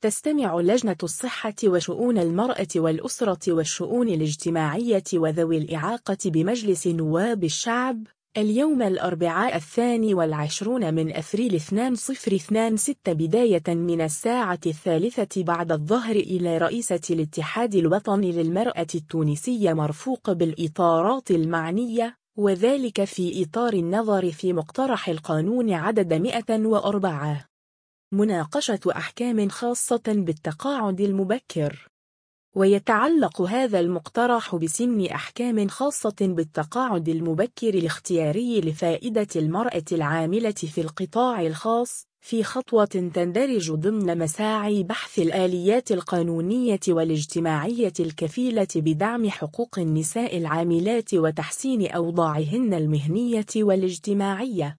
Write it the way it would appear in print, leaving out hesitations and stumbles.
تستمع لجنة الصحة وشؤون المرأة والأسرة والشؤون الاجتماعية وذوي الإعاقة بمجلس نواب الشعب اليوم الأربعاء 22 من أفريل 2026 بداية من الساعة 3 بعد الظهر إلى رئيسة الاتحاد الوطني للمرأة التونسية مرفوق بالإطارات المعنية، وذلك في إطار النظر في مقترح القانون عدد 104. مناقشة أحكام خاصة بالتقاعد المبكر. ويتعلق هذا المقترح بسن أحكام خاصة بالتقاعد المبكر الاختياري لفائدة المرأة العاملة في القطاع الخاص، في خطوة تندرج ضمن مساعي بحث الآليات القانونية والاجتماعية الكفيلة بدعم حقوق النساء العاملات وتحسين أوضاعهن المهنية والاجتماعية.